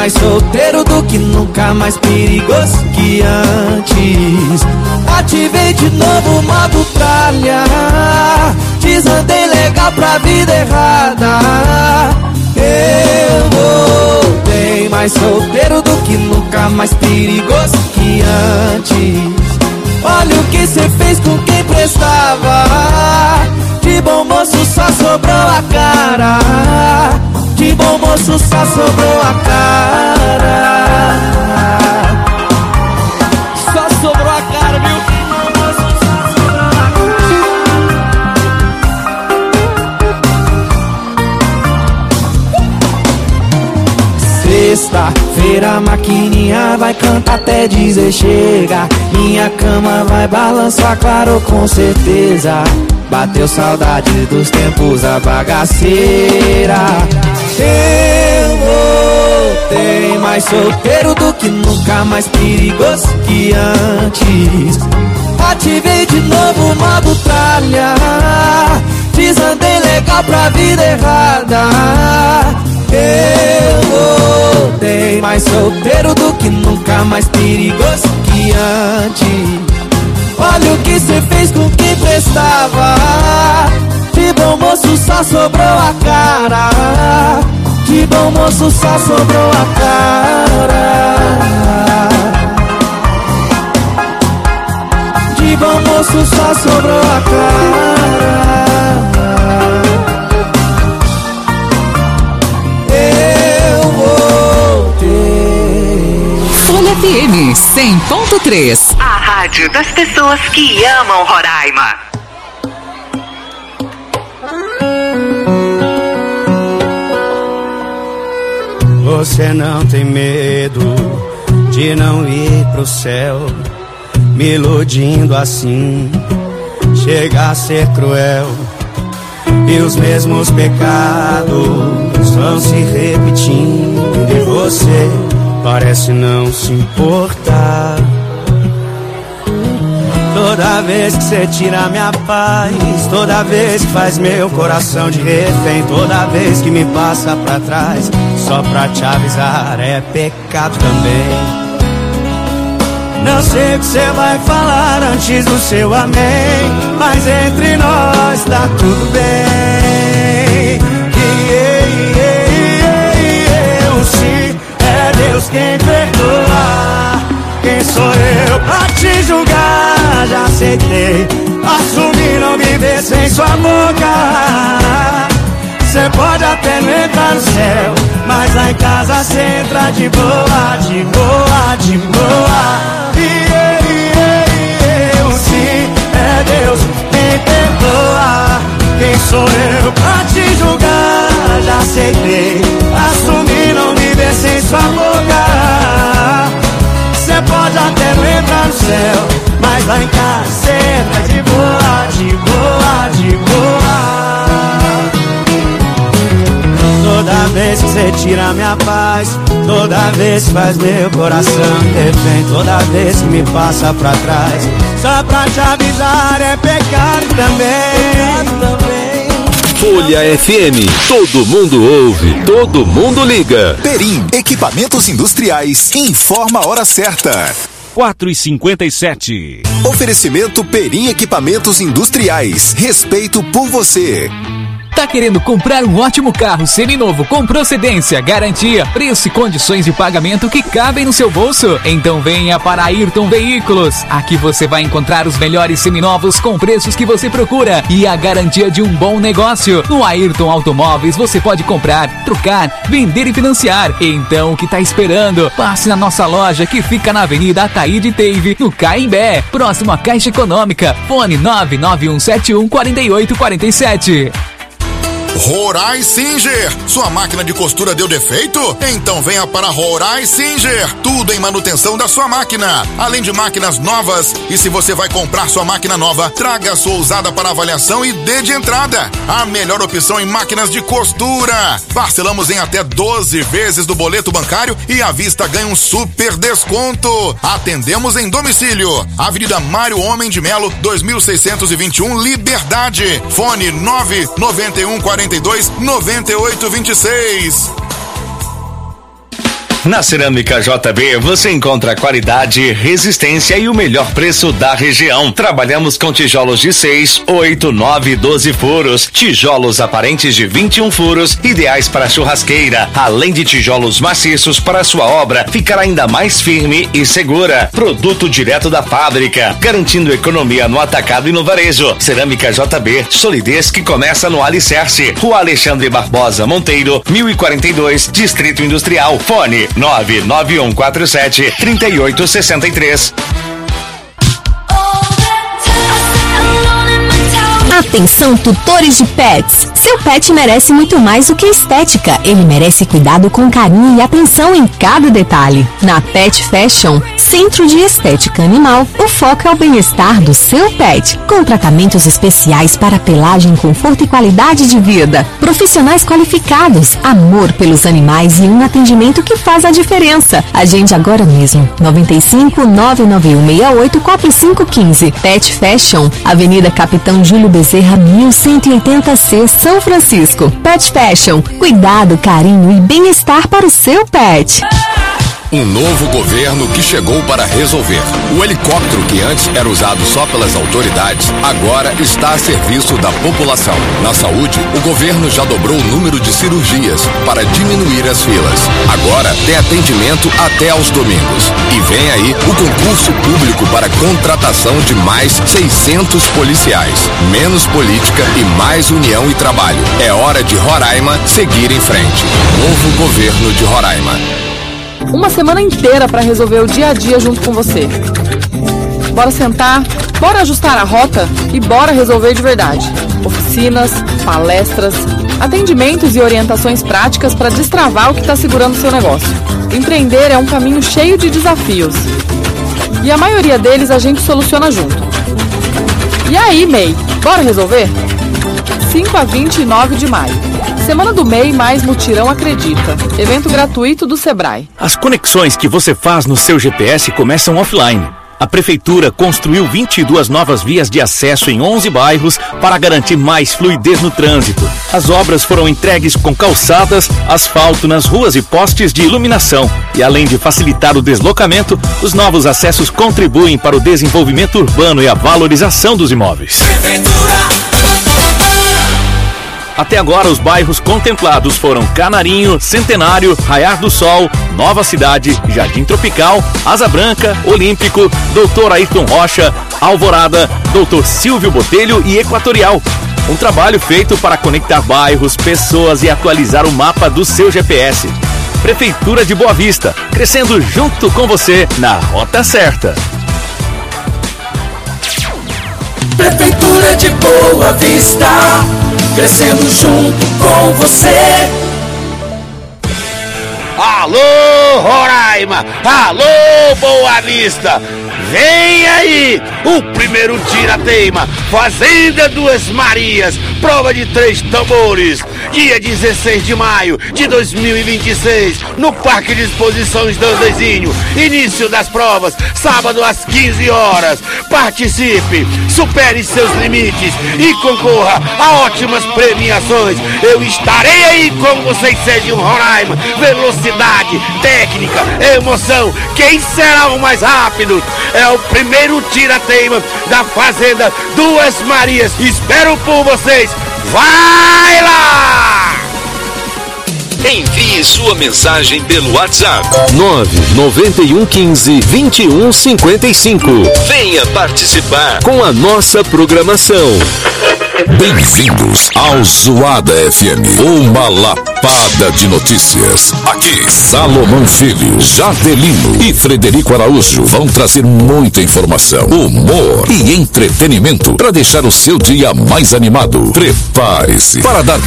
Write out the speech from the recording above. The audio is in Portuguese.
mais solteiro do que nunca, mais perigoso que antes. Ativei de novo o modo tralha, desandei legal pra vida errada. Eu voltei mais solteiro do que nunca, mais perigoso que antes. Olha o que cê fez com quem prestava. De bom moço só sobrou a cara. De bom moço só sobrou a cara. Só sobrou a cara, viu? De bom moço só sobrou a cara. Sexta-feira a maquininha vai cantar até dizer chega. Minha cama vai balançar, claro, com certeza. Bateu saudade dos tempos da bagaceira. Eu voltei mais solteiro do que nunca, mais perigoso que antes. Ativei de novo o modo tralha, desandei legal pra vida errada. Eu voltei mais solteiro do que nunca, mais perigoso que antes. Olha o que cê fez com quem prestava. De bom moço só sobrou a cara. De bom moço só sobrou a cara. De bom moço só sobrou a cara. Eu voltei. Folha FM 100.3, a rádio das pessoas que amam Roraima. Você não tem medo de não ir pro céu, me iludindo assim, chega a ser cruel. E os mesmos pecados vão se repetindo e você parece não se importar. Toda vez que você tira minha paz, toda vez que faz meu coração de refém, toda vez que me passa pra trás, só pra te avisar, é pecado também. Não sei o que você vai falar antes do seu amém, mas entre nós tá tudo bem. Se é Deus quem perdoa, quem sou eu pra te julgar? Já aceitei, assumi não viver sem sua boca. Cê pode até não entrar no céu, mas lá em casa cê entra de boa, de boa, de boa. Se é Deus quem perdoa, quem sou eu pra te julgar? Já aceitei, assumi não viver sem sua boca. Cê pode até não entrar no céu, mas lá em casa cê entra de boa, de boa, de boa. Toda vez que cê tira minha paz, toda vez que faz meu coração refém, toda vez que me passa pra trás, só pra te avisar, é pecado também. Folha FM, todo mundo ouve, todo mundo liga. Perim, equipamentos industriais, informa a hora certa. 4h57. Oferecimento Perim Equipamentos Industriais. Respeito por você. Tá querendo comprar um ótimo carro seminovo com procedência, garantia, preço e condições de pagamento que cabem no seu bolso? Então venha para Ayrton Veículos. Aqui você vai encontrar os melhores seminovos com preços que você procura e a garantia de um bom negócio. No Ayrton Automóveis você pode comprar, trocar, vender e financiar. Então o que tá esperando? Passe na nossa loja que fica na Avenida Ataíde Teive, no Caimbé, próximo à Caixa Econômica. Fone 991714847. Rorai Singer, sua máquina de costura deu defeito? Então venha para Rorai Singer, tudo em manutenção da sua máquina, além de máquinas novas. E se você vai comprar sua máquina nova, traga a sua usada para avaliação e dê de entrada. A melhor opção em máquinas de costura. Parcelamos em até 12 vezes do boleto bancário e à vista ganha um super desconto. Atendemos em domicílio, Avenida Mário Homem de Melo, 2621, Liberdade. Fone 99142 9826. Na Cerâmica JB você encontra qualidade, resistência e o melhor preço da região. Trabalhamos com tijolos de 6, 8, 9 e 12 furos, tijolos aparentes de 21 furos, ideais para churrasqueira, além de tijolos maciços para sua obra ficar ainda mais firme e segura. Produto direto da fábrica, garantindo economia no atacado e no varejo. Cerâmica JB, solidez que começa no alicerce. Rua Alexandre Barbosa Monteiro, 1042, Distrito Industrial. Fone 99147-3863. Atenção, tutores de pets! Seu pet merece muito mais do que estética. Ele merece cuidado com carinho e atenção em cada detalhe. Na Pet Fashion, Centro de Estética Animal, o foco é o bem-estar do seu pet, com tratamentos especiais para pelagem, conforto e qualidade de vida. Profissionais qualificados, amor pelos animais e um atendimento que faz a diferença. Agende agora mesmo. 95 991 68 4515. Pet Fashion, Avenida Capitão Júlio Bezerra, 1180C, São Francisco. Pet Fashion, cuidado, carinho e bem-estar para o seu pet. Um novo governo que chegou para resolver. O helicóptero que antes era usado só pelas autoridades, agora está a serviço da população. Na saúde, o governo já dobrou o número de cirurgias para diminuir as filas. Agora tem atendimento até aos domingos. E vem aí o concurso público para contratação de mais 600 policiais. Menos política e mais união e trabalho. É hora de Roraima seguir em frente. Novo governo de Roraima. Uma semana inteira para resolver o dia a dia junto com você. Bora sentar, bora ajustar a rota e bora resolver de verdade. Oficinas, palestras, atendimentos e orientações práticas para destravar o que está segurando o seu negócio. Empreender é um caminho cheio de desafios. E a maioria deles a gente soluciona junto. E aí, MEI, bora resolver? 5 a 29 de maio. Semana do MEI mais Mutirão Acredita. Evento gratuito do Sebrae. As conexões que você faz no seu GPS começam offline. A Prefeitura construiu 22 novas vias de acesso em 11 bairros para garantir mais fluidez no trânsito. As obras foram entregues com calçadas, asfalto nas ruas e postes de iluminação. E além de facilitar o deslocamento, os novos acessos contribuem para o desenvolvimento urbano e a valorização dos imóveis. Até agora, os bairros contemplados foram Canarinho, Centenário, Raiar do Sol, Nova Cidade, Jardim Tropical, Asa Branca, Olímpico, Doutor Ayrton Rocha, Alvorada, Doutor Silvio Botelho e Equatorial. Um trabalho feito para conectar bairros, pessoas e atualizar o mapa do seu GPS. Prefeitura de Boa Vista, crescendo junto com você na rota certa. Prefeitura de Boa Vista, crescendo junto com você. Alô, Roraima! Alô, Boa Vista! Vem aí o primeiro tira-teima, Fazenda Duas Marias, prova de 3 tambores, dia 16 de maio de 2026, no Parque de Exposições Dandezinho. Início das provas, sábado às 15 horas. Participe, supere seus limites e concorra a ótimas premiações. Eu estarei aí com vocês, Serginho Roraima. Velocidade, técnica, emoção. Quem será o mais rápido? É o primeiro tira-teima da Fazenda Duas Marias. Espero por vocês. Vai lá! Envie sua mensagem pelo WhatsApp 99115-2155. Venha participar com a nossa programação. Bem-vindos ao Zoada FM, uma lapada de notícias. Aqui, Salomão Filho, Jadelino e Frederico Araújo vão trazer muita informação, humor e entretenimento para deixar o seu dia mais animado. Prepare-se para dar